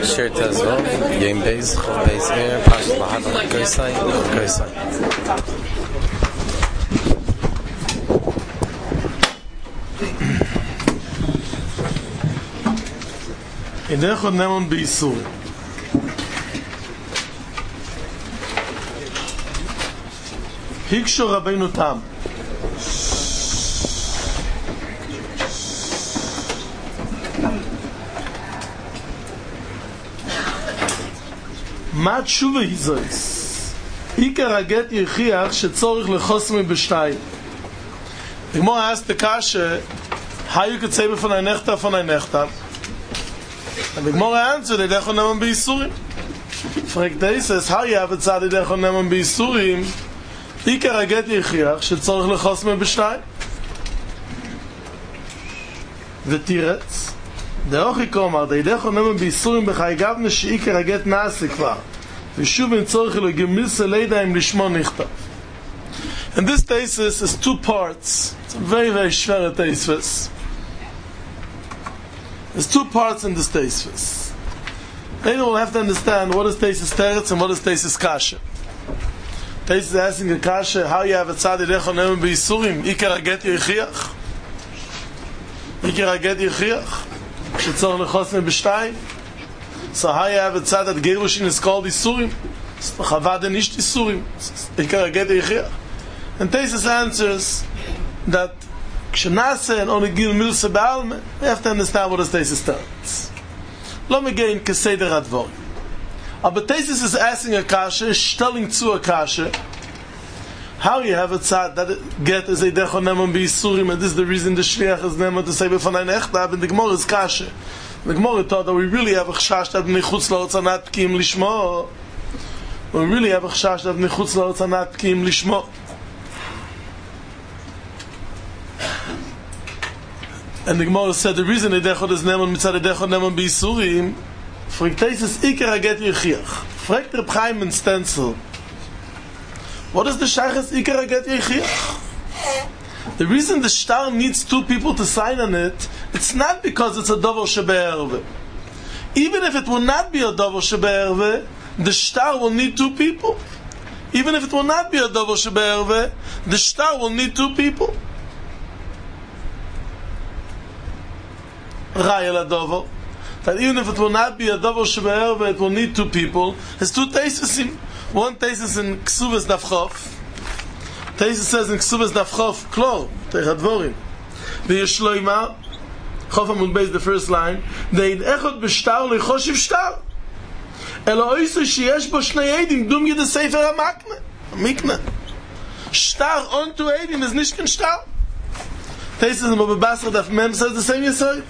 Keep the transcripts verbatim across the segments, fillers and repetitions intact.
Shir Tezvov, Yom Beis, Chol Beis Meir, Pash Lahava, Goysai, Goysai. Edecho Nemon Beisur. Hiksho Rabbeinu Tam. מה תשובה היא זויס? עיקר הגט יחיח שצורך לחוסמי בשתיים. הגמור asked the kasha, how you could say von ein Nechta von ein Nechta? And the Gemara answered, Edecho Nemon Beisurim. Fragt dieses, how you have it said Edecho Nemon Beisurim? עיקר הגט יחיח שצורך לחוסמי בשתיים. ותירץ, דאוכי קומר, דאידךו נאמן ביסורים בחי גבנה שעיקר הגט נעשה כבר ושוב אין צורך אלו גמיסה לידיים לשמו נכתב. And this thesis is two parts. It's a very very schwere thesis. There's two parts in this thesis. Then we'll have to understand what is thesis teretz and what is thesis kasha. Thesis is asking a kasha, how you have a tzad eidechon neman b'yisurim ikar haget yechiach ikar haget yechiach shetzorech lechosme b'shtayim. So how you have a tzad that gerushin is called yisurim, chavada nisht yisurim ikar haget yechiach. And thesis answers that kshenase and only gil milse ba'alme, we have to understand what is thesis tells. Lo megein keseder advorim. But thesis is asking a kasha, is telling to a kasha, how you have a tzad that get is eidechon neman b'yisurim, and this is the reason the shliach is neman to say b'fon ein echtav, and the Gemara is kasha. The Gemara thought that we really have a chashash that b'nei la'otz anat p'kim lishmo. We really have a chashash that b'nei la'otz anat p'kim lishmo. And the Gemara said the reason eidechon is neman mitzad eidechon neman b'yisurim, fragt thesis ikar haget yechiach. Fragt Reb Chaim in stencil, what is the shaychus ikar haget yechiach? The reason the shtar needs two people to sign on it, it's not because it's a davar shebe'erve. Even if it will not be a davar shebe'erve, the shtar will need two people. Even if it will not be a davar shebe'erve, the shtar will need two people. Raya ladavar, that even if it will not be a davar shebe'erve, it will need two people. There's two thesis. One thesis in Ksuvas Dafchof. Thesis says in Ksuvas Dafchof, Klor, Teich HaDvorim. V'yeshloima, Chof Amud Beis, the first line, Deid echot b'shtar le'choshiv shtar. Elo oisu sheyesh bo shnei edim, dum yed sefer ha-makne. Mikne. Shtar on two edim is nicht kein shtar. Thesis in Baba Basra Daf Mem says the same yesod.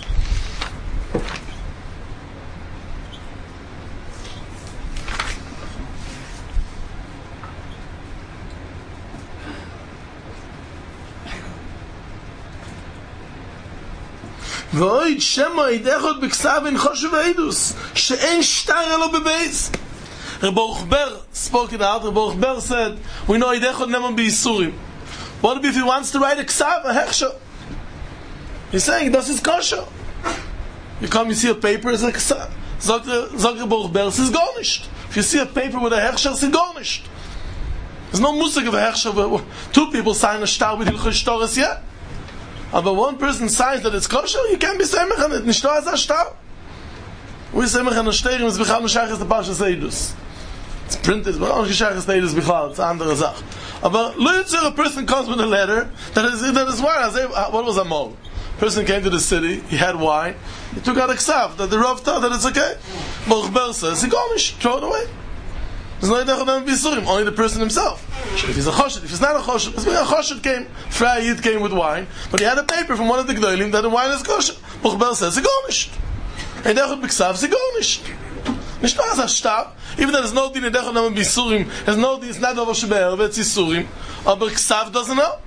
ואויד שמו אידכות בכסב אין חושב אידוס שאין שטר אלו בבייס. Reb Baruch Ber spoke in the out. Reb Baruch Ber said, we know אידכות neman b'yisurim. What if he wants to write a ksav, a hechsher? He's saying, das is kosher. You come, you see a paper, it's a ksav. Zog Reb Baruch Ber, it's gar nicht. If you see a paper with a hechsher, it's gar nicht. There's no musik of a hechsher. Two people sign a shtar with Hilchos Shtoras yet. But one person signs that it's kosher, you can't be semech on it. Nicht nur als a shtar. We semech on a shtarim is bichal neshachas the Parshas Eidus. It's printed, but not neshachas Eidus bichal. It's a andere Sach. But let's say a person comes with a letter that is that is wine. What was a mol? Person came to the city. He had wine. He took out a ksav that the Rav thought that it's okay. Baruch Ber says he garnish, throw it away. There's no idea of bisurim. Only the person himself. If he's a choshed, if he's not a choshed, a choshed came. Frei Yid came with wine, but he had a paper from one of the gdolim that the wine is kosher. Baruch Ber says he garnished. And dechot b'ksav he garnished. Nicht nur as a shtar. Even though there's no din dechot neman bisurim, there's no din. It's not davar shebe'erve, it's yisurim. But ksav doesn't help.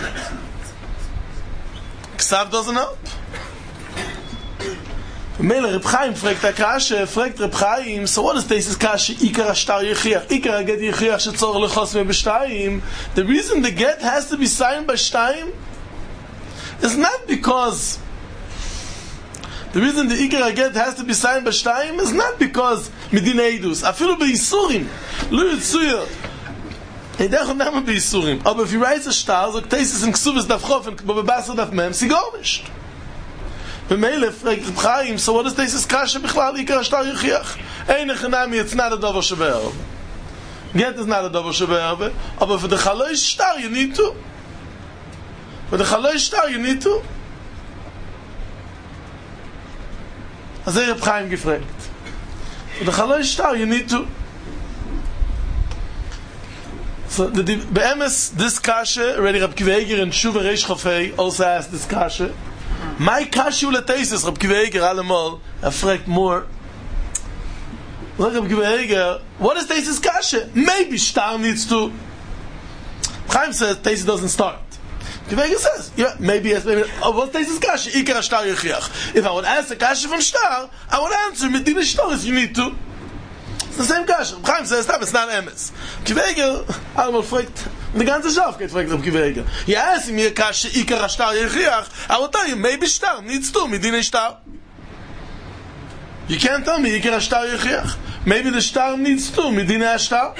Ksav doesn't help. Mele Reb Chaim fragt der Kasche, fragt Reb Chaim, so what is this Kasche, Ikar HaShtar Yechiach, Ikar HaGet Yechiach shetzorech lechosme b'shtayim? The reason the get has to be signed by shtayim is not because The reason the Iker Aget has to be signed by Shtayim is not because Medina Eidus. Afilu be'Yisurim. Lu Yitzuya. Eidechot never be'Yisurim. Aber if he writes a star, so Teisis in Ksubis Daf Chof and Bebasar Daf Mem, sie gar nicht. B'meile fragt Reb Chaim, so what is Teisis Kasha Bichlal Iker Ashtar Yechiach? Eine Chanami, it's not a Dover Shebe'erve. Get is not a Dover Shebe'erve, aber for the Chaloy Shtar you need to. For the Chaloy Shtar you need to. As Reb Chaim gefragt. For the Chaloy Shtar you need to. So the Be'emes, this Kasha, already Reb Kiva Eiger and Shuva Reish Chofei also asked this Kasha. My Kasha ule Teisis, Reb Kiva Eiger allemal, er fragt more. Look, Reb Kiva Eiger, what is Teisis Kasha? Maybe Shtar needs to. Chaim says Teisis doesn't start. Kiva Eiger says, yeah, maybe yes, maybe. Oh, what's Teisis Kasha? Iker Ashtar Yechiach. If I would ask the Kasha from Shtar, I would answer Medina Shtaris, you need to. It's the same Kasha. Chaim says, it's not Emes. Kiva Eiger, allemal fragt, the ganze Schaf geht fragt Reb Kiva Eiger. Yeah, ask me a Kasha, Iker Ashtar Yechiach, I will tell you, maybe Shtar needs to, Medina Shtar. You can't tell me Iker Ashtar Yechiach. Maybe the Shtar needs to, Medina Shtar.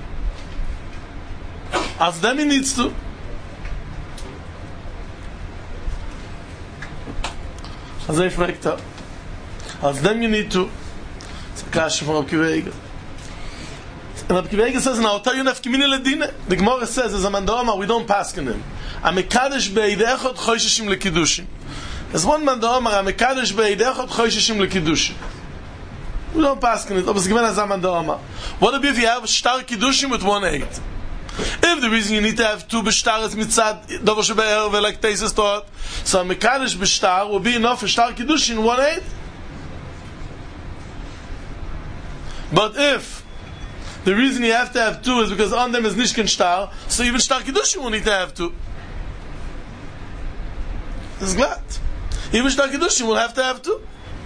As them he needs to. As they fragt her. As them you need to. It's a Kasha from Reb Kiva Eiger. And Reb Kiva Eiger says, now I'll tell you nef kimine ledine. The Gemara says, as a man da'omar, we don't pass in him. A mekadesh be'idechot chosheshim lekidushim. As one man da'omar, a mekadesh be'idechot chosheshim lekidushim. We don't pass in it. What if you have shtar kiddushim with one eight? If the reason you need to have two b'shtar is mitzad davar shebe'erve like Teisis taught, so a mekadesh b'shtar will be enough for shtar kiddushim one eight. But if the reason you have to have two is because on them is nishkin shtar, so even shtar kiddushim will need to have two. This is glad. Even shtar kiddushim will have to have two.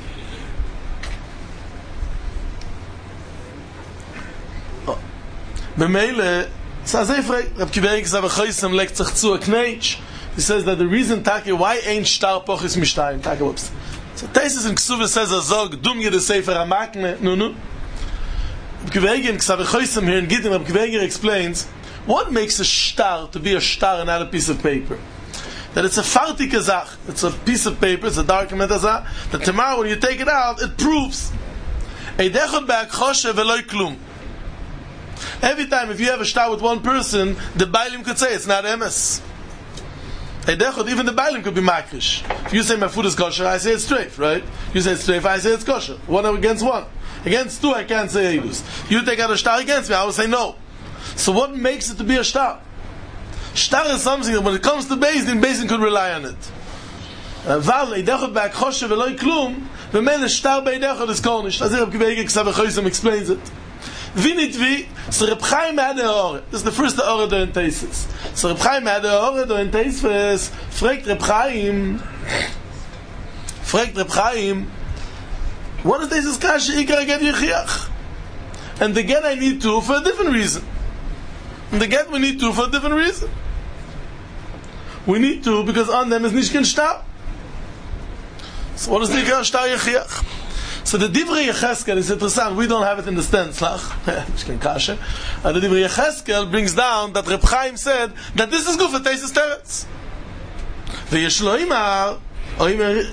B'meile, so as I fragt, Reb Kiva Eiger says, "V'choisem lekt sich zu a knetch." He says that the reason Taki why ain't shtar pochis mishtayim. Taki whoops. So Teisis in Ksuvah says a zog dum yede sefer amakne. No no. Reb Kiva Eiger in Ksav v'choisem here in Gittin, Reb Kiva Eiger explains what makes a shtar to be a shtar and not a piece of paper. That it's a fartike zach. It's a piece of paper. It's a document azah. That tomorrow when you take it out, it proves. Eidechot be'akhoshe ve'loy klum. Every time if you have a shtar with one person, the Bailim could say it's not emes. Even the Bailim could be makrish. If you say my food is kosher, I say it's straight, right? You say it's straight, I say it's kosher. One against one. Against two, I can't say eidus. You take out a shtar against me, I will say no. So what makes it to be a shtar? Shtar is something that when it comes to Beis Din, Beis Din could rely on it. Val eidechot be'akhoshe ve'loy klum, v'mele shtar be'eidechot is kornish. As Reb Kiva Eiger Ksav v'choisem explains it. Vinitvi, so Reb Chaim had the Ore. This is the first Ore do in Teisis. So Reb Chaim had the Ore do in Teisis. Fragt Reb Chaim, fragt Reb Chaim, what is Teisis Kasha Iker Aget Yechiach? And the get I need to for a different reason. And the get we need to for a different reason. We need to because on them is Nishkin Shtar. So what is the Iker Shtar Yechiach? So the Divrei Yecheskel is interesting. We don't have it in the stand. Uh, the Divrei Yecheskel brings down that Reb Chaim said that this is good for Teisis Teretz. V'yesh lo imar, or imar,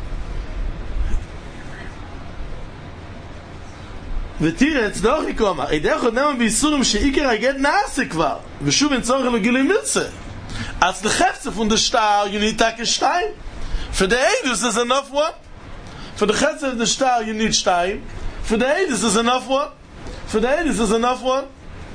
v'tiretz doch ikoma. Eidechot neman b'yisurim she'ikar aget naase kvar. V'shuv in tzorach lo gilui milze. Als the Chefze von der Star, you need take a stein. For the Eidus, there's enough one. For the Chetz of the Shtar, you need Shtayim. For the Eidus, is enough one. For the Eidus, is enough one.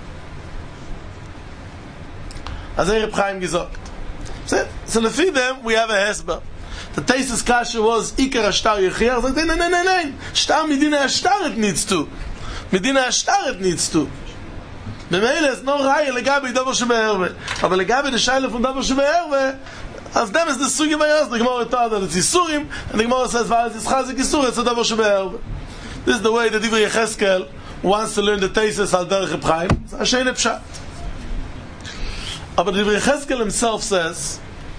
As Reb Chaim gesagt. So, so lefi them, we have a Hesba. The Teisis Kasha was Iker HaShtar Yechiach. So, no, no, no, no. Shtar Medina HaShtar it needs to. Medina HaShtar it needs to. B'meile, it's no Raya legabi Davar Shebe'erve. Aber legabi the Shaila from Davar Shebe'erve, as them is the sugi bayas, the Gemara taught that it's Yisurim, and the Gemara says, "V'al it's chazik Yisur, it's a davar shebe'erve." This is the way the Divrei Yecheskel wants to learn the Teisis al derech Reb Chaim. It's a shein pshat. But the Divrei Yecheskel himself says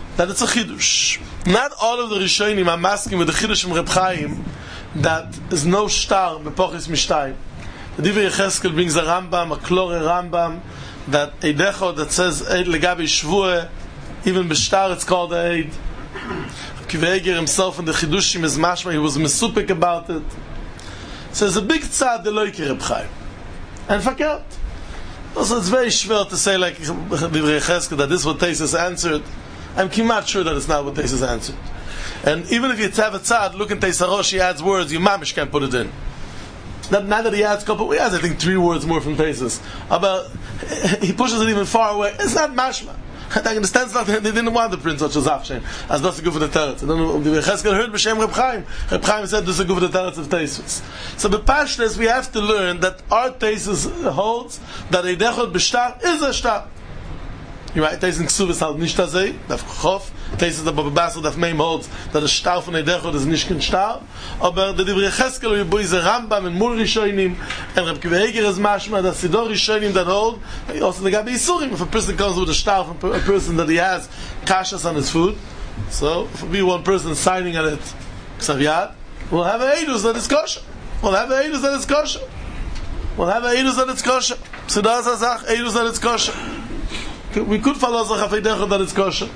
that it's a chidush. Not all of the Rishonim are masking with the chidush from Reb Chaim that is no shtar bepochis mishtayim. The Divrei Yecheskel brings a Rambam, a Klore Rambam, that Eidechod that says Eid legabi shvuah, even b'shtar it's called a Eid. Akiva Eiger himself in the chidushim is mashma, he was mesupik about it. So there's a big tzad the loike Reb Chaim. And fakert. Also it's very schwer to say like Divrei Yecheskel that this is what Teisus answered. I'm kimat sure that it's not what Teisus answered. And even if you have a tzad, look in Teisarosh, he adds words, you mamish can't put it in. Not, not that he adds a couple, he adds I think three words more from Teisus. But he pushes it even far away. It's not mashma. I understand that they didn't want to print such a zafshen, as that's a good for the teretz. And then the Cheskel heard b'shem Reb Chaim. Reb Chaim said this is a good for the teretz of Teisus. So b'pashnes we have to learn that our Teisus holds that a dechot b'shtar is a shtar. You're right, Teisus in Ksuvas halt nicht azay, daf chof. Teisus the Baba Basel daf meim holds that a shtar von a dechot is nicht kein shtar. Aber the Divrei Cheskel we is a Rambam and Mul Rishonim and Reb Akiva Eiger is mashma that Sidor Rishonim that hold also the Gabi Yisurim. If a person comes with a shtar from a person that he has kashas on his food, so if we one person signing on it ksaviyat, we'll have a eidus that is kosher. We'll have a eidus that is kosher. We'll have a eidus that is kosher. So that's a zach eidus that is kosher. We could follow Zach Afeidechot that it's kosher.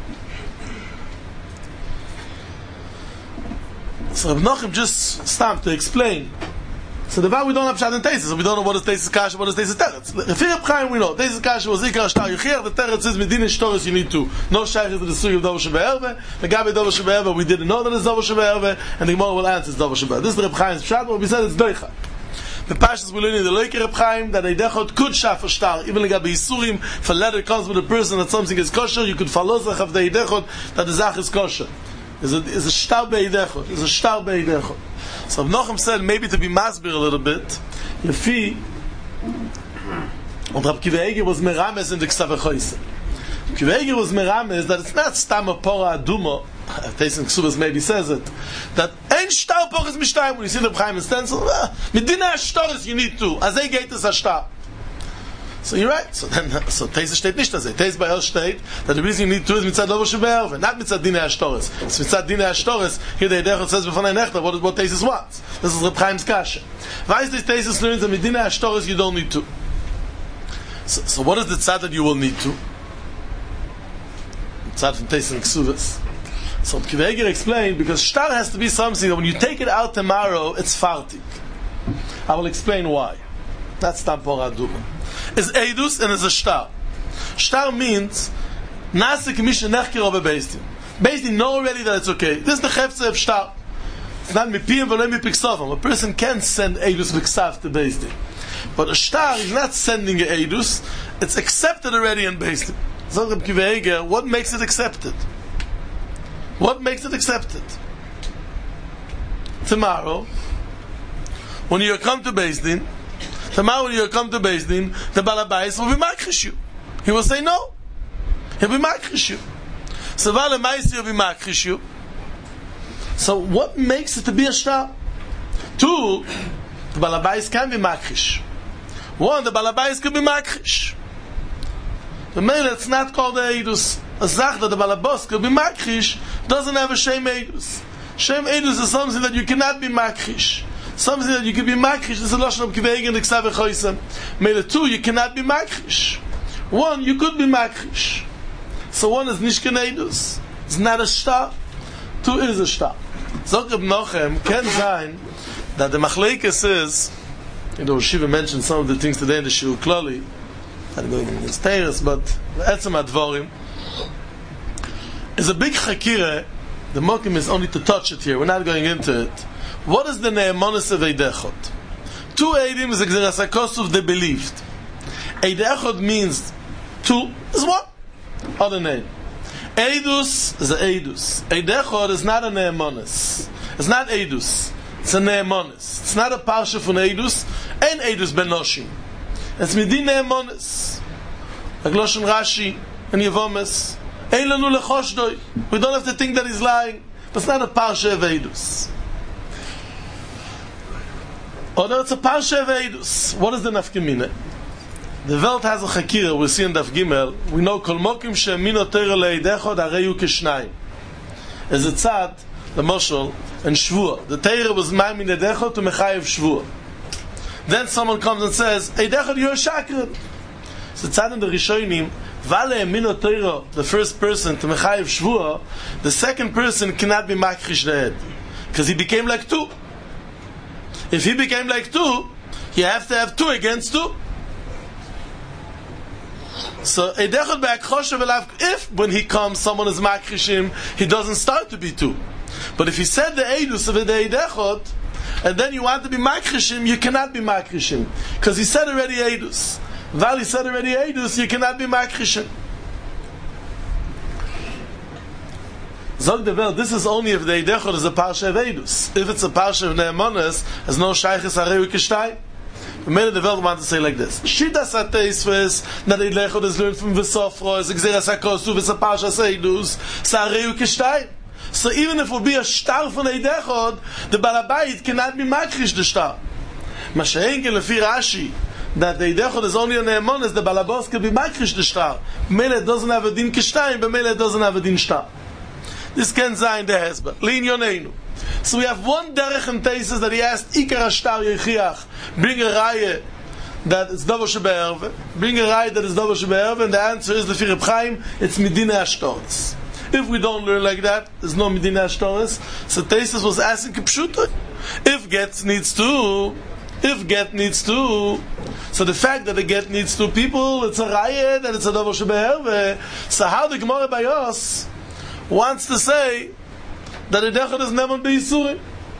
So Reb Nachum just stopped to explain. So the way we don't have Pshat and Teisus, so we don't know what is Teisus Kasha, what is Teisus Teretz. If Reb Chaim we know, Teisus Kasha was Ikar Shtar Yechiach, the Teretz is Medina Shtoris you need to. No Shaykh is the Sugi of Dover Shebe'erve, the Gabi Dover Shebe'erve, we didn't know that it's Dover Shebe'erve, and the Gemara will answer it's Dover Shebe'erve. This is Reb Chaim's Pshat, but we said it's Doicha. The Pashas we learn in the Loike Reb Chaim that a dechot could shaf a shtar, even like a Yisurim, if a letter comes with a person that something is kosher, you could follow zach of the dechot that the zach is kosher. Is a is a shtar bei dechot. Is a shtar bei dechot. So Nachum said maybe to be masbir a little bit. Yefi, and Reb Akiva Eiger was merames in the Ksav Choyse. Akiva Eiger was merames that it's not stam a pora aduma. Teisus Ksubas maybe says it that ein shtar pochas mishtayim. When you see the Reb Chaim in stencil, medina shtaris you need to. As they gate is a shtar. So you're right. So then, so Teisus steht nicht as Teisus by us steht that the reason you need to is mitzad lovo shebe'erve, not mitzad dina shtaris. It's mitzad dina shtaris. Here the Eidechot says before ein nechter what what Teisus wants. This is Reb Chaim's kasha. Why is this Teisus learns that medina shtaris you don't need to? So, so what is the tzad that you will need to? Tzad from Teisus and Ksuvas. So Akiva Eiger explained because shtar has to be something that when you take it out tomorrow, it's fartik. I will explain why. That's tampora duma. It's eidus and it's a shtar. Shtar means nasik misha nechkir over Beis Din. Beis Din know already that it's okay. This is the chefze of shtar. It's not mipiyim v'lo mipiksavim. A person can send eidus v'ksav to Beis Din, but a shtar is not sending a eidus. It's accepted already in Beis Din. So Akiva Eiger, what makes it accepted? What makes it accepted? Tomorrow, when you come to Beis Din, tomorrow when you come to Beis Din, the Balabais will be makrish you. He will say no. He'll be makrish you. So Balabais will be makrish you. So what makes it to be a shtar? Two, the Balabais can be makrish. One, the Balabais can be makrish. The man that's not called the Eidus. A zach that the balabos could be makrish doesn't have a shem eidus. Shem eidus is something that you cannot be makrish. Something that you can be makrish. This is a lashon of Akiva Eiger in the Ksav Choyse. Mele two, you cannot be makrish. One, you could be makrish. So one is nishken eidus. It's not a shtar. Two is a shtar. Zok Reb Nachum can sein that the machlekes is, you know, Shiva mentioned some of the things today in the Shiur Klali. I'm going in his teres, but etzem advorim. Is a big chakira. The mokim is only to touch it here. We're not going into it. What is the ne'emonis of Eidechot? Two eidim is a xerasakosuf they believed. Eidechot means two is one. Other name. Eidus is a Eidus. Eidechot is not a ne'emonis. It's not Eidus. It's a ne'emonis. It's not a parsha from Eidus. Ein Eidus ben Noshim. It's midin ne'emonis. Like Loshen Rashi and Yevomes. We don't have to think that he's lying. But it's not a parsha of Eidus. Or no, it's a parsha of Eidus. What is the nafkamina? The Welt has a Chakira, we see in Daf Gimel, we know Kol Mokim She'emino Torah Le'idechod Areyu Kishnayim. As a tzad, the Moshel, and Shvua. The Torah was Ma'amin Edechod to Mechayev Shvua. Then someone comes and says, Edechod, you're a shakran. So tzad in the Rishonim, Vale Emino Torah, the first person to Mechayev Shvua, the second person cannot be Makrish De'ed. Because he became like two. If he became like two, you have to have two against two. So Edechod be'akhoshev elav, if when he comes someone is makrishim, he doesn't start to be two. But if he said the Eidus of the Edechod, and then you want to be makrishim, you cannot be makrishim. Because he said already Eidus. While he said already Eidus, you cannot be makrishim. Zog the Welt, this is only if the Edechod is a parsha of Eidus. If it's a parsha of Ne'emonis, there's no shaychus areu kishtay. The man of the world want to say like this: Shidas ateisves, that the Edechod is learned from Vesofro, is Gzeras HaKosu, Ves HaParsha Seidus, Sareu Kishtay. So even if it will be a star from the Edechod, the Balabayit cannot be makrish the star. Mashenken lefi Rashi, that the Edechod is only an Ne'emonis, the Balabos can be makrish the star. Mele doesn't have a din Kishtay, but Mele doesn't have a din star. This can sein the Hezbollah. Lein Yoneinu. So we have one derech and thesis that he asked Ikar Ashtar Yechiach, bring a raya that is Dovo Shebe'erve, bring a raya that is Dovo Shebe'erve, and the answer is Lefi Reb Chaim, it's Medina Ashtoris. If we don't learn like that, there's no Medina Ashtoris. So thesis was asking Kipshuta. If get needs to, if get needs to, so the fact that the get needs two people, it's a raya that it's a Dovo Shebe'erve. So how the Gemara Bayos wants to say that Edechod is never be Yisurim.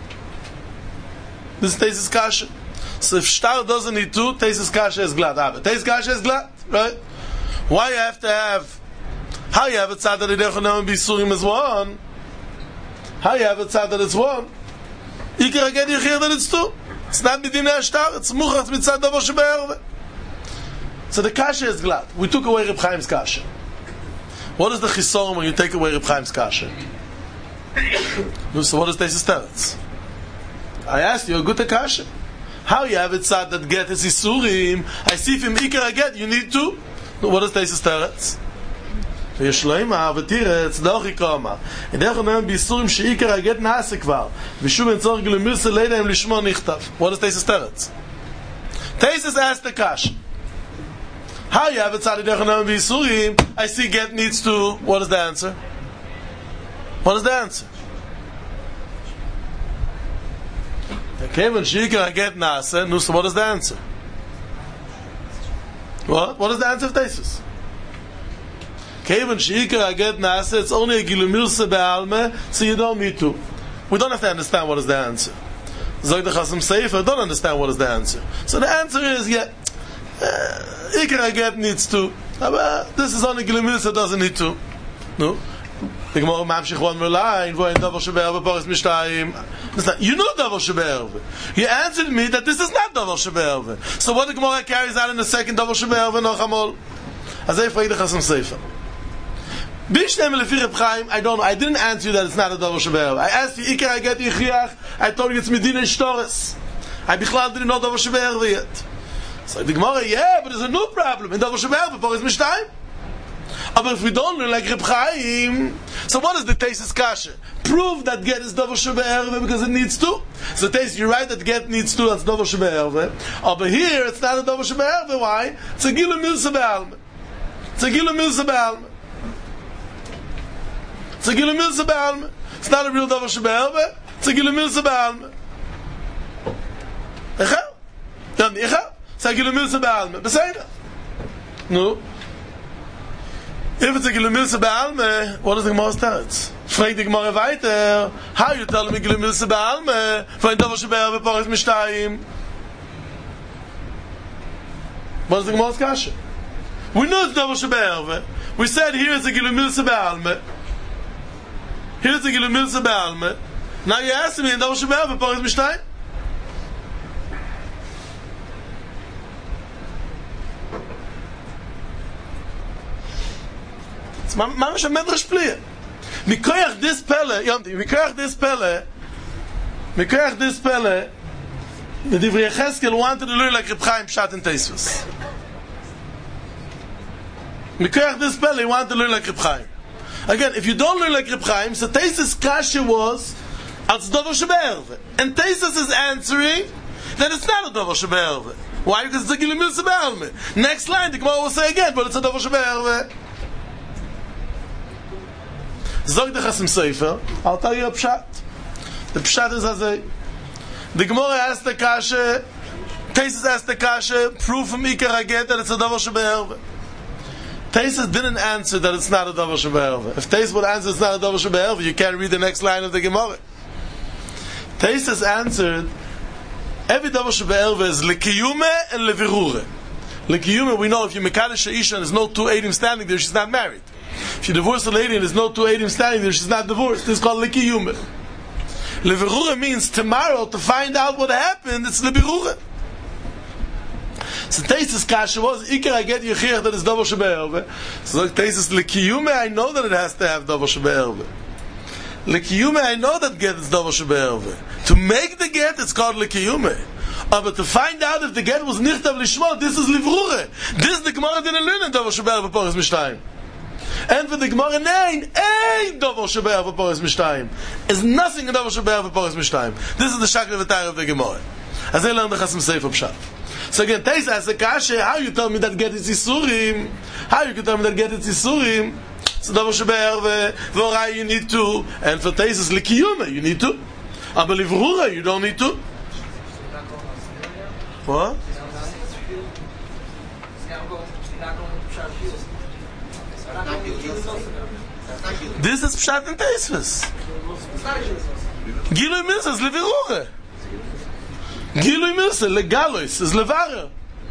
This Tesis Kasha. So if Shtar doesn't need two, Tesis Kasha is glad. Ah, but Tesis Kasha is glad, right? Why you have to have, how you have a tzad that Edechod never be Yisurim is one? How you have a tzad that it's one? Ikar Aged Yechir that it's two. It's not Medina Shtar, it's Muchatz Mitzad Dovo Shebe'erve. So the Kasha is glad. We took away Reb Chaim's Kasha. What is the chisorum when you take away Reb Chaim's Kasha? So what is Tesis Teretz? I asked you a good Kasha. How you have it said that get is Isurim? I see from Ikar get you need to. What is Tesis Teretz? וישלוימה ותירץ דוח יקומה דרך נאמר ביסורים שעיקר הגט נעשה כבר ושוב אין צורך גלמירסה לילה הם לשמוע נכתב. What is Tesis Teretz? Tesis asked the Kasha. How you have it said dech naaman b'yisurim? I see get needs to. What is the answer? What is the answer? Okay, when sheikah get nasa, no. So what is the answer? What? What is the answer of Tesis? Okay, when sheikah get nasa, it's only a gilumirse be'alme, so you don't need to. We don't have to understand what is the answer. Zog the Chasam Sefer don't understand what is the answer. So the answer is yeah. Uh, Ikar get needs to. Uh, this is only Gilumirsa that doesn't need to. No. The Gemara Mamshich one more line. You know Dovo Shebe'erve. You answered me that this is not Dovo Shebe'erve. So what the Gemara carries out in the second Dovo Shebe'erve Nochamol? As I frage the Chasam Sefer. Bishnem lefi Reb Chaim, I don't know. I didn't answer you that it's not a Dovo Shebe'erve. I asked you Ikar get Yechiach. I told you it's Medina Shtoris. I bichlal didn't know Dovo Shebe'erve yet. So the Gemara, yeah, but there's a new problem. In Dovo Shebe'erve, Poris Mishtayim. But if we don't learn like Reb Chaim, so what is the Tesis Kasha? Prove that get is Dovo Shebe'erve because it needs to. So Tesis, you're right that get needs to, that's Dovo Shebe'erve. Over here, it's not a Dovo Shebe'erve. Why? It's a Gilu Milsa Be'alme. It's a Gilu Milsa Be'alme. It's a Gilu Milsa Be'alme. It's not a real Dovo Shebe'erve. It's a Gilu Milsa Be'alme. Echa? Dann Echa? It's a Gilu Milsa Be'alme. Beseda. No. If it's a Gilumirse Be'alme, what is the Gemara starts? Frag the Gemara weiter. How you tell me Gilumirse Be'alme? When Dovo Shebe'erve Poris Mishtayim. What is the Gemara's Kasha? We know it's Dovo Shebe'erve. We said here is a Gilumirse Be'alme. Here is a Gilumirse Be'alme. Now you ask me in Dovo Shebe'erve Poris Mishtayim? Mamash a medrash pliya. Mikoyach this pele, yomti. Mikoyach this pele. Mikoyach this pele. The Divrei Yecheskel wanted to learn like Reb Chaim Pshat and Tosfos. Mikoyach this spell, he wanted to learn like Reb Chaim. Again, if you don't learn like Reb Chaim, so Taisus kasha was als Dover Shebe'erve. And Taisus is answering that it's not a Dover Shebe'erve. Why? Because it's a Gilu Milsa Be'alme. Next line, the Gemara will say again, but it's a Dover Shebe'erve. Zog the Chasim Sefer, I'll tell you a pshat. The pshat is as a the Gemara asked the kasha, Taisus asked the kasha, proof from Ikar Haget that it's a Dover Shebe'erve. Taisus didn't answer that it's not a Dover Shebe'erve. If Taisus would answer it's not a Dover Shebe'erve, you can't read the next line of the Gemara. Taisus answered, every Dover Shebe'erve is Lekiyume and Levirure. Lekiyume, we know if you Mekadesh Isha and there's no two Eidim standing there, she's not married. If you divorce a lady and there's no two Eidim standing there, she's not divorced. This is called Lekiyume. Levirure means tomorrow to find out what happened, it's Levirure. So Taisus kasha was Ikar I get Yechirach that is Dover Shebe'erve. So Taisus Lekiyume, I know that it has to have Dover Shebe'erve. Lekiyume, I know that get is Dover Shebe'erve. To make the get, it's called Lekiyume. Uh, but to find out if the get was Nichtav Lishma, this is Livrure. This the Gemara didn't learn in Dover Shebe'erve Poris Mishtayim. And for the Gemara, nein, ein Dover Shebe'erve Poris Mishtayim. Is nothing in Dover Shebe'erve Poris Mishtayim. This is the Shakla V'Tayr of the Gemara. As they learn the Chasim Sefer Pshat. So again, Taisus asks a kasha, how you tell me that get is Yisurim? How you can tell me that get is Yisurim? So Dover Shebe'erve, Vorai you need to, and for Taisus Lekiyume you need to. But Livrura you don't need to. What? This is Pshat and Taisus. Gilui Milsa is Livrura. Gilui Milsa, Legalois, is Levarer.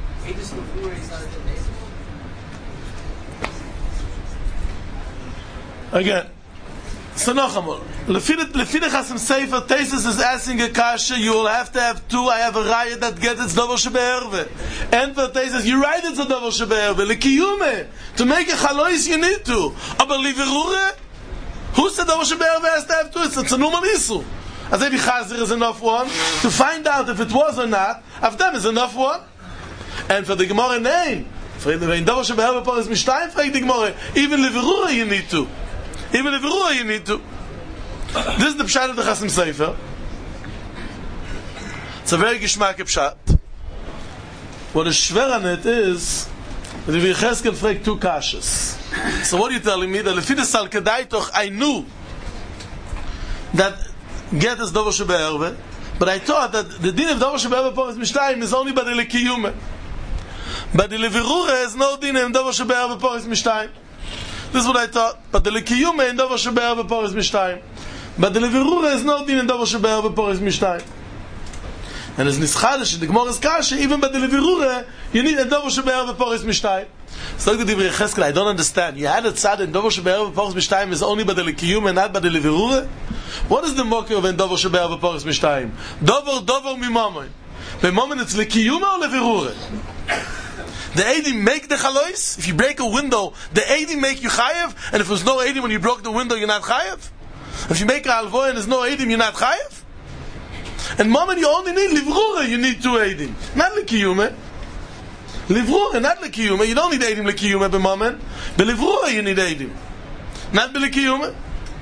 Again, so Nochamol. Lefi the Chasim Sefer, Taisus is asking a kasha, you will have to have two, I have a raya that gets it's Dover Shebe'erve. And for Taisus, you're right, it's a Dover Shebe'erve. Lekiyume, to make a chalois you need to. Aber Liverure, who said Dover Shebe'erve has to have two? It's a Tzanuman Isu. As if Chazir is enough one, to find out if it was or not, of them is enough one. And for the Gemara name, for the Dover Shebe'erve Poris Mishtayim, for the Gemara, even Liverure you need to. Even Liverure you need to. This is the Pshat of the Chasim Sefer. It's a very Gishmak Pshat. What is shver on it is that if Yecheskel fragt two kashas. So what are you telling me? That Lefi the Sal Kedai Toch, I knew that get is Dover Shebe'erve, but I thought that the din of Dover Shebe'erve Poris Mishtayim is only by the Lekiyume. But the Levirure is no din of Dover Shebe'erve Poris Mishtayim. This is what I thought. But the Lekiyume in Dover Shebe'erve Poris Mishtayim. But the Levirure is no din in Dover Shebe'erve Poris Mishtayim. And as Nischadish, the Gemara is kasha, even by the Levirure, you need a Dover Shebe'erve Poris Mishtayim. So the Divrei Yecheskel, I don't understand. You had a tzad in Dover Shebe'erve Poris Mishtayim is only by the Lekiyume and not by the Levirure? What is the mokir of in Dover Shebe'erve Poris Mishtayim? Dover, Dover Mimamon. B'mamon it's Lekiyume or Levirure? The Eidim make the chalois. If you break a window, the Eidim make you chayev. And if there's no Eidim when you broke the window, you're not chayev. If you make a halvoy and there's no Eidim, you're not chayev. And moment you only need livrura, you need two Eidim. Not lekiyume. Livrura, not lekiyume. You don't need Eidim lekiyume by moment. But livrura you need Eidim. Not by lekiyume.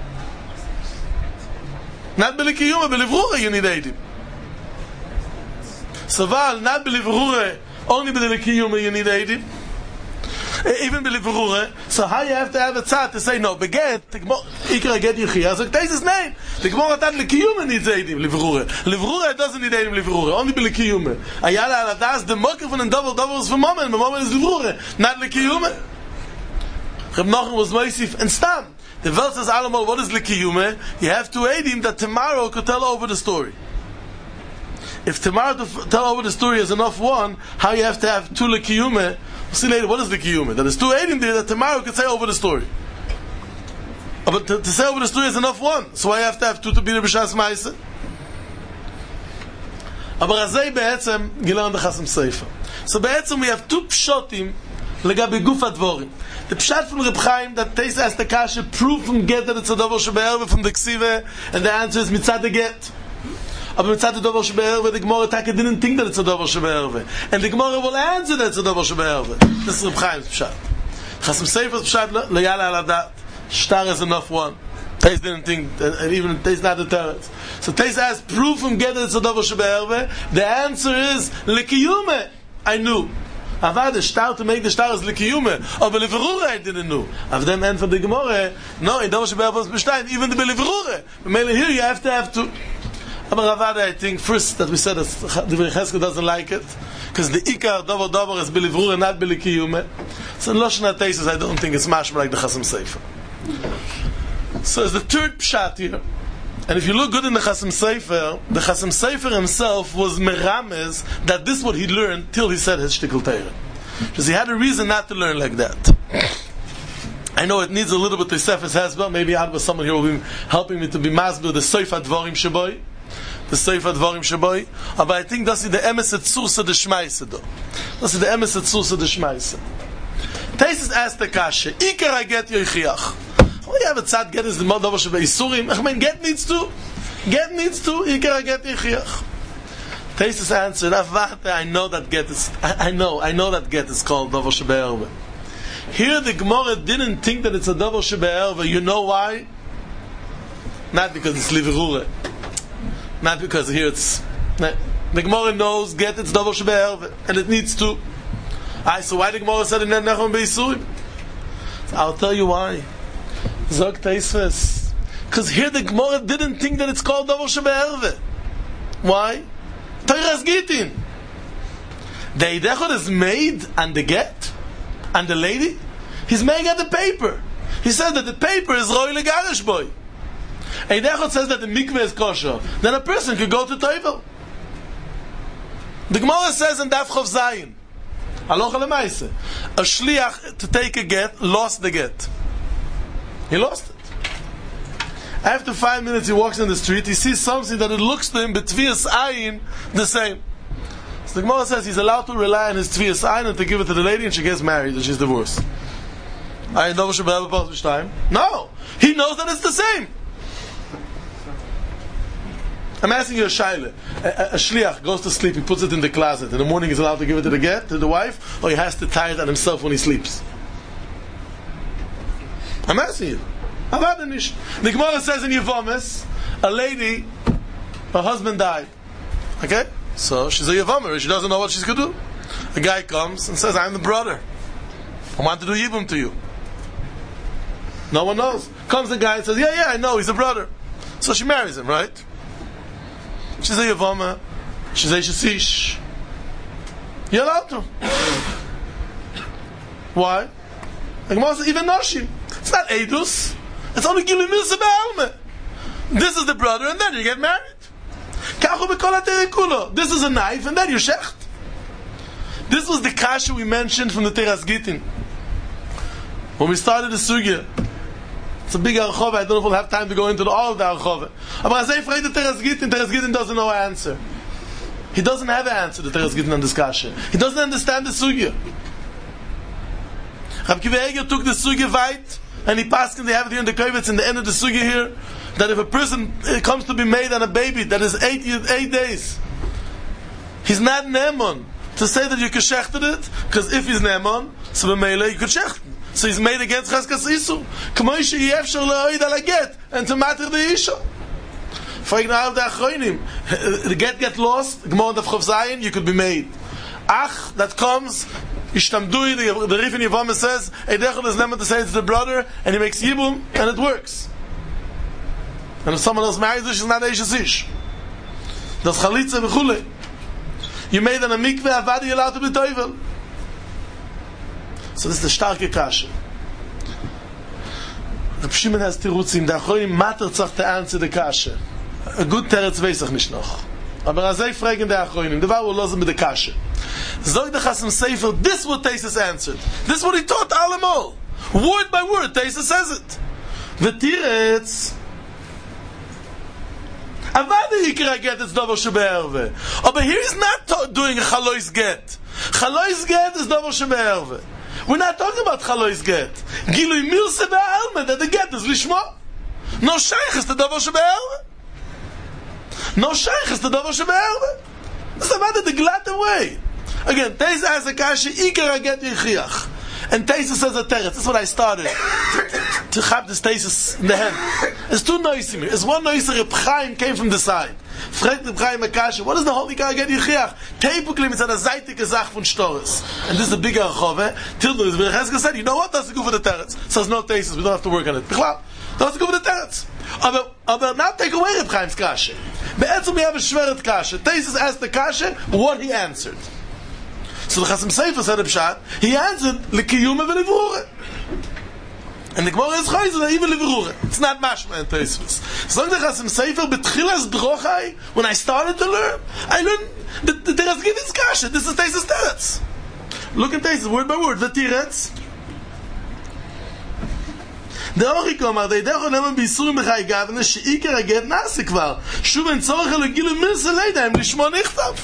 Not by lekiyume, but livrura you need Eidim. Saval, not by livrura. Only by the Lekiyume you need Eidim. Even by Livrure. So how you have to have a tzad to say no? Beget, Ikar get Yechia. So take his name. The Gemara that Lekiyume needs Eidim. Livrure. Livrure doesn't need Eidim. Livrure. Only by Lekiyume. Ayala aladas the mokir from the double double is for moment. But moment is Livrure, not Lekiyume. Reb Nachman was Moisif and Stam. The Welt says Alamal, what is Lekiyume? You have two Eidim that tomorrow could tell over the story. If tomorrow to f- tell over the story is enough one, how you have to have two lekiyume? We'll see later, what is lekiyume? That is two eidim there that tomorrow could say over the story. But to, to say over the story is enough one. So why you have to have two to be the b'shas ma'aseh? Aber azay be'etzem gilan the Chasim Sefer. So be'etzem we have two pshotim legabi guf advorim. The pshat from Reb Chaim that Taisus asked the kasha proof from get that it's a Dover Shebe'erve from the Ksive, and the answer is mitzad the get. Aber mitzad the Dover Shebe'erve, the Gemara Taka didn't think that it's a Dover Shebe'erve, and the Gemara will answer that it's a Dover Shebe'erve. This is Reb Chaim's pshat. Chasam Seifer's pshat lo yala ala dat. Shtar is enough one. Teis didn't think, and even Teis not the terrors. So Teis asked, proof from Get it's a Dover Shebe'erve. The answer is, Likiyume. I knew. Avad the star to make the star is Likiyume. Or Beliverure I didn't know. Of them end for the Gemore, no, in Dover Shebe'erve was Bestein, even the Beliverure. But mainly here you have to have to. But Avad, I think first that we said that the Chesko doesn't like it. Because the Ikar Dover Dover is Beliverure, not Belikiyume. So in Lashon HaTeisus I don't think it's mashma like the Chasam Seifer. So it's the third pshat here. And if you look good in the Chasam Seifer, the Chasam Seifer himself was merames that this is what he learned till he said his shtickle Torah. Because he had a reason not to learn like that. I know it needs a little bit to Sefes Hezbollah. Maybe out of someone here will be helping me to be masbir the Seifat Dvarim Sheboy. The Seifat Dvarim Sheboy. But I think that's the emes et sursa de shmaise do. That's the emes et sursa de shmaise. Taisus asked the kasha, Ikar I get yoichiach. Well, you have a tzad get is the mod of Shebei Isurim. I mean, get needs to. Get needs to. Ikar I get yoichiach. Taisus answered, I know that get is, I, I know, I know that get is called Dover Shebei. Here the Gemara didn't think that it's a Dover Shebei. You know why? Not because it's Liverure. Not because here it's... Not, the Gemara knows get it's Dover Shebei and it needs to. I so why the Gemara said in Nechon Beisurim? I'll tell you why. Zog Teisves. Because here the Gemara didn't think that it's called Dover Shebei. Why? Teiras Gitin. The Eidechot is made on the get, and the lady, he's made at the paper. He said that the paper is Roy Legarish boy. Eidechot says that the mikveh is kosher. Then a person could go to Tevel. The Gemara says in Daf Chov Zayin, Aloha Lemaise, a shliach to take a get lost the get. He lost it. After five minutes, he walks in the street. He sees something that it looks to him betvias ayin the same. So the Gemara says he's allowed to rely on his tvias ayin and to give it to the lady, and she gets married and she's divorced. I know she have a time. No, he knows that it's the same. I'm asking you a shaila. A, a, a shliach goes to sleep. He puts it in the closet. In the morning, he's allowed to give it to the get to the wife, or he has to tie it on himself when he sleeps. I'm asking you. The Gemara says in Yevomes, a lady, her husband died. Okay? So she's a Yevomer, she doesn't know what she's going to do. A guy comes and says, I'm the brother. I want to do Yibum to you. No one knows. Comes the guy and says, yeah, yeah, I know, he's a brother. So she marries him, right? She's a Yevomer, she's a Shesish. You're allowed to. Why? The Gemara says, even Noshim. It's not Eidus. It's only Gilu Milsa Be'alme. This is the brother, and then you get married. This is a knife, and then you shecht. This was the kasha we mentioned from the Teras Gitin. When we started the sugya. It's a big archova. I don't know if we'll have time to go into the, all of the archova. But I say, afraid the Teras Gitin, Teras Gitin doesn't know an answer. He doesn't have an answer, the Teras Gitin on this kasha. He doesn't understand the sugya. Rab Kiva Eger took the sugya weit, and he passed, and they have it here in the Kovetz in the end of the sugya here, that if a person comes to be made on a baby that is eight, eight days, he's not Ne'eman to say that you could shechted it, because if he's Ne'eman, so b'meile you could shechten. So he's made against Cheskas Isu. K'moy she'yefshar le'oid ala get, and to matter the Isha. For example, the Achroinim, the get get lost, Gmor Daf Chov Zayin, you could be made. Ach, that comes, Ishtamdui, the, the Rif in Yevamah says, Eidechot is never to say it's the brother, and he makes Yibum, and it works. And if someone else marries her, she's not Eishes Ish. Das Chalitza v'chule. You made an a mikveh, avadi, you're allowed to be Toivel. So this is the starke kasha. Reb Shimon has tirutzim, the Achronim matter tzach to answer the kasha. A good teretz weiß ich nicht noch. Aber azay fragen the Achronim, the var will losen with the kasha. Zog the Chasam Seifer, this is what Teisus answered. This is what he taught Alamol. Word by word, Teisus says it. V'tiretz, avadi yikra get it's Dover Shebe'erve. Oh, but here he's not ta- doing a Chalois get. Chalois get is Dover Shebe'erve. We're not talking about Chalois get. Gilui Milse Be'alme, that the get is Lishma. No Shaykh is the Dover Shebe'erve. No Shaykh is the Dover Shebe'erve. This is about the glatte way. Again, Teis as a kasha, Ikar get Yichiach. And Taisus says a teretz. That's what I started to have this Taisus in the hand. It's two noisim. It's one noisim. Reb Chaim came from the side. Fragt Reb Chaim Akasha, what is the holy Ika Aged Yechiach? Teipuklim is at a zeitige Sach von Stores. And this is a bigger Achove. Tildo is where Cheskel said, you know what? That's a go for the teretz. So there's no Taisus. We don't have to work on it. That's a go for the teretz. Aber, aber now take away Reb Chaim's Kasha. Be'etzum we have a Shveret Kasha. Taisus asked the Kasha what he answered. So the Chasam Sefer said Pshat, he answered L'kiyume v'levrure. And the Gemara is Chayzer even levrure. It's not mashma in Tosfos. So the Chasam Sefer betchilas drochai, when I started to learn, I learned the the Teretz Gittin's Kasha. This is Taisus Teretz. Look at Taisus word by word. The Teretz. The Orikomar they decho nemen b'yisurim b'chai gavne she'ikar haget nasi kvar. Shuv en tzorach legilu mirse leidayim lishmo nichtav.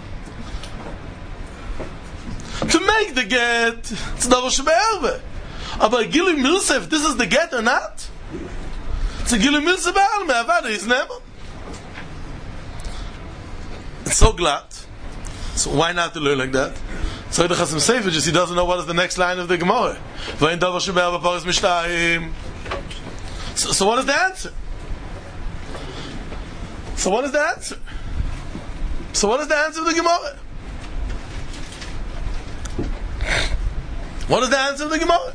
To make the get, it's davar shebe'erve. But Gilu Milsa, if this is the get or not, it's a Gilu Milsa be'alme, avada is never. It's so glad. So why not to learn like that? So the Chasam Sefer just he doesn't know what is the next line of the Gemara. V'ayin davar shebe'erve paris mishtayim. So, so what is the answer? So what is the answer? So what is the answer of the Gemara? What is the answer of the Gemara?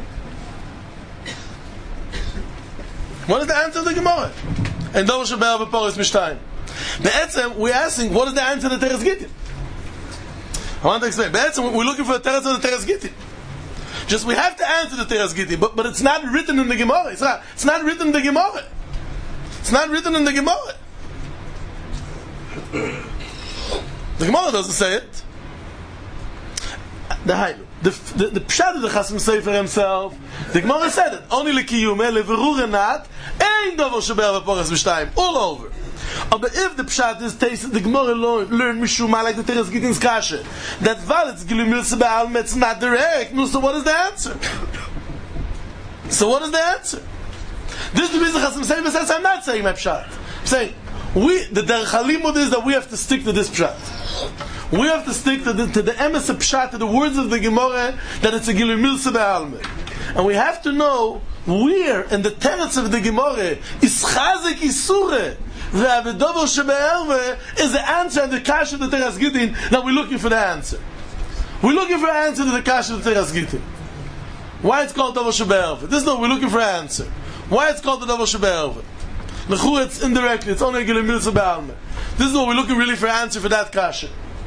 What is the answer of the Gemara? And Davar shebe'erve paris mishtayim. Be'etzem, we're asking, what is the answer of the Teretz Gittin? I want to explain. Be'etzem, we're looking for the Teretz of the Teretz Gittin. Just, we have to answer the Teretz Gittin, but, but it's not written in the Gemara. It's not, it's not written in the Gemara. It's not written in the Gemara. The Gemara doesn't say it. The Hailu. The, the, the Pshat of the Chasam Sefer himself, the Gemara said it. Only l'kiyume, leverure not, ein davar shebe'erve paris mishtayim. All over. But if the Pshat is tasted, the Gemara learned Mishuma like the Teretz Gittin's Kasha, that valid's Gilu Milsa be'alme, it's not direct. No, so what is the answer? So what is the answer? This is the reason Chasam Sefer says, I'm not saying my Pshat. I'm saying, we, the Derech HaLimud is that we have to stick to this Pshat. We have to stick to the to the emes pshat, to the words of the Gemara, that it's a Gilu Milsa be'alme. And we have to know where in the teretz of the Gemara is chazek isure ve'avedover shebe'erve is the answer and the kasha of the Teretz Gittin that we're looking for the answer. We're looking for an answer to the kasha of the Teretz Gittin. Why it's called Dover shebe'erve? This is what we're looking for an answer. Why it's called the Dover shebe'erve? L'chur it's indirectly, it's only a Gilu Milsa be'alme. This is what we're looking really for an answer for that kasha.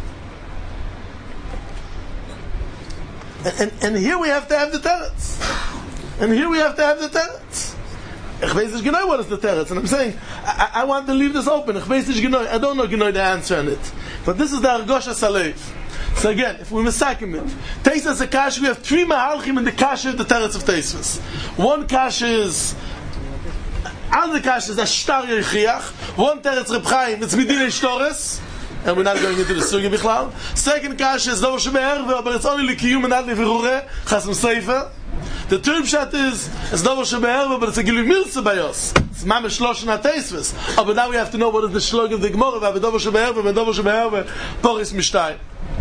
And, and, and here we have to have the teretz. And here we have to have the teretz. Ich weiß nicht genau what is the teretz. And I'm saying, I, I want to leave this open. Ich weiß nicht genau. I don't know genau the answer on it. But this is the Argosha Salev. So again, if we misakim it, Teisas a kasha, we have three mahalchim in the kasha of the teretz of Teisas. One kasha is, other kasha is a shtar yechiach. One teretz Reb Chaim, it's midinei shtores. And we're not going into the sugi bichlal. Second kasha is davar shebe'erve, but it's only l'kiyum and not leverure. Chasam Sefer. The third pshat is it's davar shebe'erve, but it's a Gilu Milsa bayos. It's mamish shlosh na teisves. Oh, but now we have to know what is the shlog of the Gemara. Davar shebe'erve, and davar shebe'erve paris mishtayim.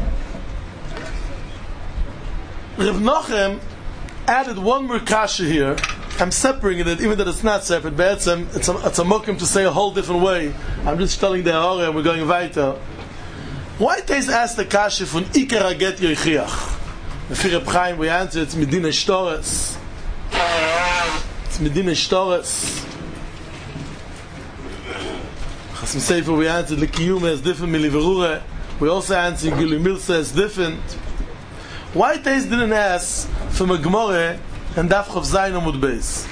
Rav Nochem added one more kasha here. I'm separating it, even though it's not separate. But it's a it's a, it's a mokum to say a whole different way. I'm just telling the hora and we're going weiter. Why Teis asked the kasha from Ikar Haget Yechiach? If Reb Chaim we answer it's Medina Shtores. It's Medina Shtores. Chasam Sefer we answered L'kiyume is different Miliverure. We also answered Gilu Milsa is different. Why Teis didn't ask from a Gemara and Daf Chav Zayin Amud Beis?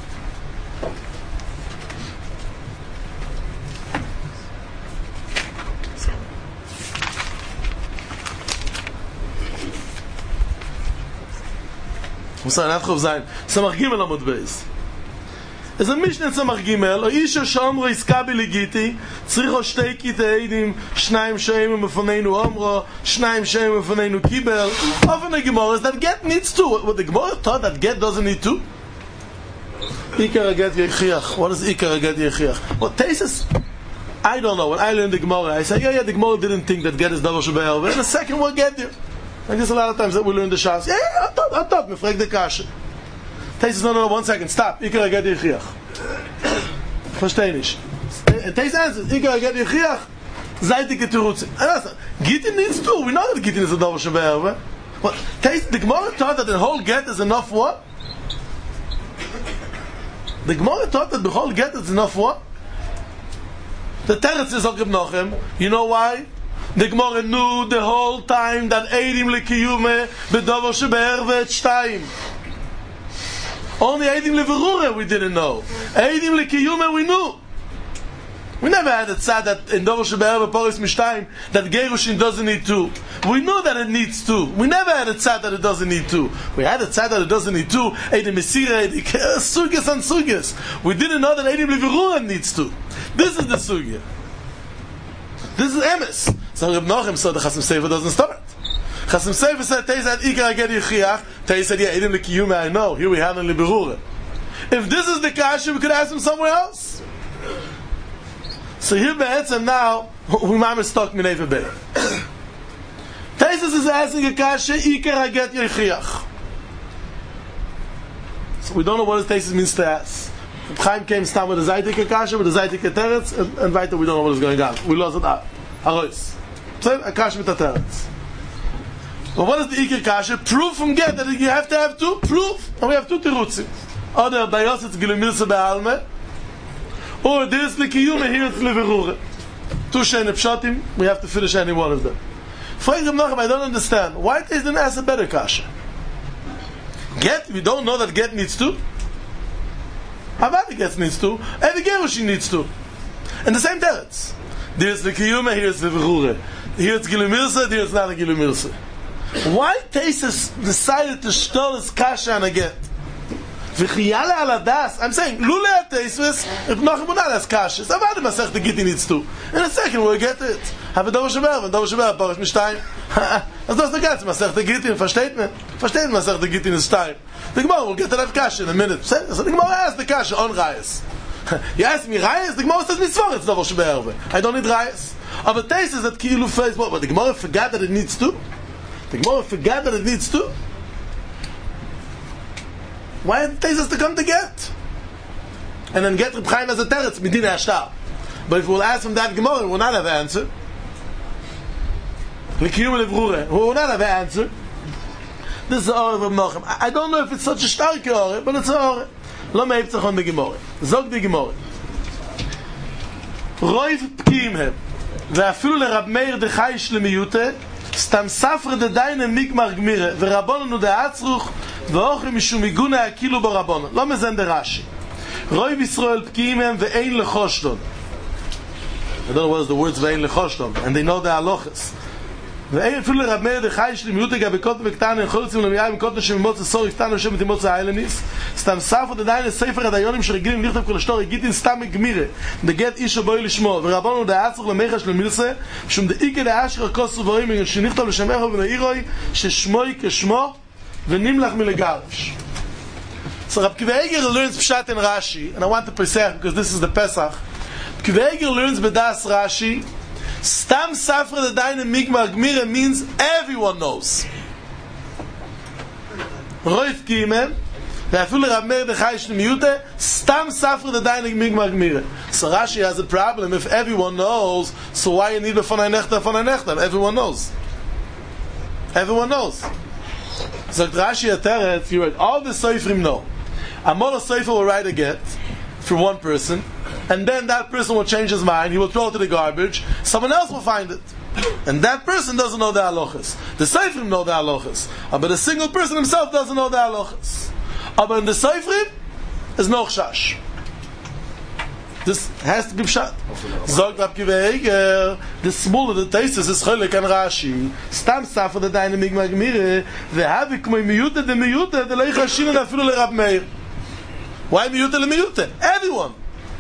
Daf Chav Zayin Samach Gimel Amud Beis. Is a Mishnah Samach Gimel, o Isha Shomro Iska Biligiti, Tzricho Shtei Kitei Eidim, Shnaim Sheim Mefonenu Omro, Shnaim Sheim Mefonenu Kibel. Often the Gemara is that get needs to. What the Gemara taught that get doesn't need to. Ikar Haget Yechiach. What is Ikar Haget Yechiach? Well, Tesis, I don't know. When I learned the Gemara, I said, yeah, yeah, the Gemara didn't think that get is Davar shebe'erve. And the second one get there. Like this a lot of times that we learn the Shas. Yeah, yeah, I thought, I thought, mefrek the kasha. Taisus, no, no, no, one second, stop. Ikar aget yichiach. Versteh nicht. And Taisus answers, Ikar aget yichiach, zaytike terutzim. Gittin needs two. We know that Gittin is a double shebe'erve. Well, Taisus, the Gemara taught that the whole get is enough what? The Gemara taught that the whole get is enough what? The Teretz is Reb Nochem. You know why? The Gemara knew the whole time that Eidim Lekiyume B'Dover Shebe'erve Shtayim. Only Eidim Leverure we didn't know. Eidim Lekiyume we knew. We never had a tzad that in Dover Shebe'erve Poris Mishtayim that Gerushin doesn't need two. We know that it needs two. We never had a tzad that it doesn't need two. We had a tzad that it doesn't need two. Eidim Mesira, Eidim Sugyas and Sugyas. We didn't know that Eidim Leverure needs two. This is the Sugya. This is Emes. So Reb Nochem said the Chasim Sefer doesn't start. Chasim Sefer said, Tei said, Ikar aget yichiach. Tei said, yeah, Eidim Lekiyume, I know. Here we have in Liberure. If this is the kasha, we could ask him somewhere else. So here be'etzem now, we might be stuck in Neve Bey. Teisus is asking a kasha, Ikar aget yichiach. So we don't know what Teisus means to ask. Chaim came stand with the Zaytike kasha, with the Zaytike teretz, and, and weiter we don't know what is going on. We lost it out. Arois. So a kasha with the teretz. But what is the Ikar kasha? Proof from get that you have to have two. Proof. And we have two terutzim. Other by us it's Gilumilse Be'alme, or this Lekiyume, here it's Leverure. Two Sheine Pshatim, we have to finish any one of them. Frag Reb Nochem, I don't understand. Why they didn't ask a better kasha? Get, we don't know that get needs two. Havadi gets needs two, and the Gerushin needs two. And the same teretz. There's the Kiyume, here's the Verure. Here it's Gilumilse, here it's not a Gilumilse. Why Teisus decided to stole his kasha and a get? V'chiyale ala das. I'm saying, Lule at Teisus, if Nochem not as kasha, so Havadi Masech the Gitti needs two. In a second we'll get it. Have a Dover Shebe'erve, and Dover Shebe'erve, Parish Mishtayim. As das the Gatz, Masech the Gitti, versteht me? Versteht me, Masech the Gitti is time. The Gemara will get to that kasha in a minute. So the Gemara asked the kasha on Rayas. You ask me Rayas, the Gemara says Mitzvah, it's Dover Shebe'erve. I don't need Rayas. But Teisus that Kilu face, but the Gemara forgot that it needs two. The Gemara forgot that it needs two. Why did Teisus to come to get? And then get Reb Chaim as a teretz, Medina Ashtar. But if we'll ask him that Gemara, we will not have an answer. Lekiyum Levrure, we will not have an answer. This is the Ore of Reb Nochem. I don't know if it's such a starke Ore, but it's an Ore. Lo meibtzach on the Gemara. Zog the Gemara. Roiv Pkiim hem. Ve'afilu leRab Meir dechaish lemiyute, stam safre de deine migmar gmire, ve'rabonu de atzruch, ואוכי משום עיגונה הקילו ברבון לא מזן דרשי רוי בישראל פקיעים הם ואין לחושדון I don't know what is the words ואין לחושדון and they know the halachas ואין אפילו לרב מאיר דחי שלי מיוטה גבי קוטו וקטנה יכול לצים למייל מקוטו שממוצא סור קטנה שם מתימוצא האלניס סתם ספר דדיין לספר הדיונים שרגילים לכתוב כל השטור הגיטין סתם מגמירה דגת איש הבוי לשמו ורבונו דעצרוך למחש למילסה שום דאיקה דאשר כוס ובורים שנכתוב לשמר ובנאירוי ששמוי כשמו V'nimlach milegarish. So Rab Kiva Eiger learns Pshat in Rashi, and I want to Pesach because this is the Pesach. Rab Kiva Eiger learns B'das Rashi. Stam Safra the Dain Migmar Gmira means everyone knows. Roif Kimem, ve'afilu Rab Meir dechaish l'miyute, Stam Safra the Dain Migmar Gmira. So Rashi has a problem. If everyone knows, so why you need B'fonai Nechta, B'fonai Nechta? Everyone knows. Everyone knows. So Rashi Ateret, you read all the Seifrim know. Amol Seifer will write a get for one person, and then that person will change his mind. He will throw it to the garbage. Someone else will find it, and that person doesn't know the halachas. The Seifrim know the halachas, but a single person himself doesn't know the halachas. But in the Seifrim is no chash. This has to be pshat. Zog Rab Kiva Eiger, the smaller the Teisus is cholik and Rashi. Stam safer the dynamic magmire. Ve'havik k'may miyute de miyute de leich hashina afilu leRab Meir. Why miyute le miyute? Everyone.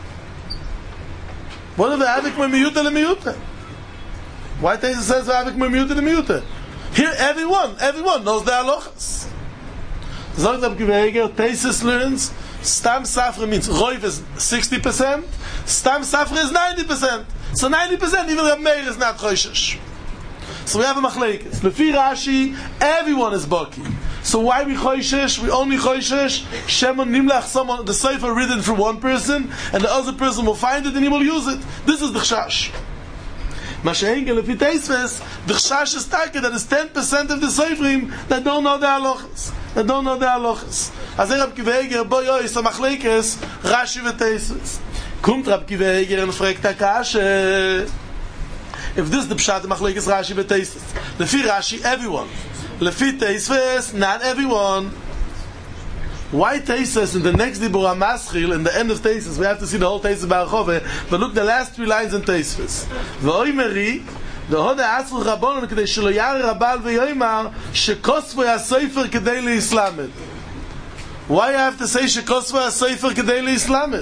What is ve'havik k'may miyute le miyute? Why Teisus says ve'havik k'may miyute le miyute? Here, everyone, everyone knows the halachas. Zog Rab Kiva Eiger, Teisus learns. Stam Safra means Roiv is sixty percent, Stam Safra is ninety percent. So ninety percent, even Rab Meir is not Choishesh. So we have a machlekes. Lefi Rashi, everyone is baki. So why we choishesh? We only choishesh Shemon Nimlach, someone, the sefer written for one person, and the other person will find it and he will use it. This is the chashash. Mashenkel Lefi Teisves, the chashash is taken that is ten percent of the seferim that don't know the halachas. That don't know the halachas. As Rab Akiva Eiger, boy, oh, it's a machlekes, Rashi ve Teisves. Kommt Rab Akiva Eiger and fragt Akashe. If this is the pshat, the machlekes Rashi ve Teisves. Lefi Rashi, everyone. Lefi Teisves, not everyone. Why Teisves in the next Dibur HaMaschil, in the end of Teisves, we have to see the whole Teisves Barachove, but look the last three lines in Teisves. V'oimeri, והוד העצרו רבונן כדי שלא ירא רבל ויאמר שכוספו הספר כדי להסלמד. Why I have to say שכוספו הספר כדי להסלמד?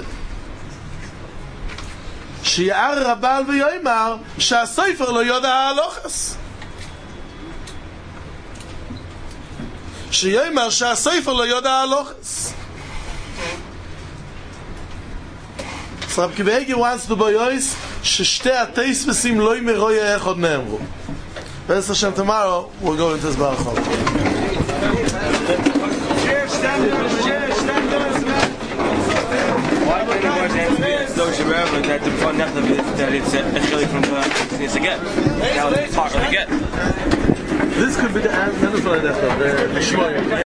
שירא רבל ויאמר שהספר לא יודע ההלוכס. שיאמר שהספר לא יודע ההלוכס. So Rab Akiva Eiger wants to be yours ששתי התספסים לא ימרויה איך עוד נאמרו. B'ez Hashem, tomorrow we'll go into this Barachov. Why would anyone say those Rebbe that the front left of it that it's a chili from the it's a get? Now it's part of the get. This could be the end of the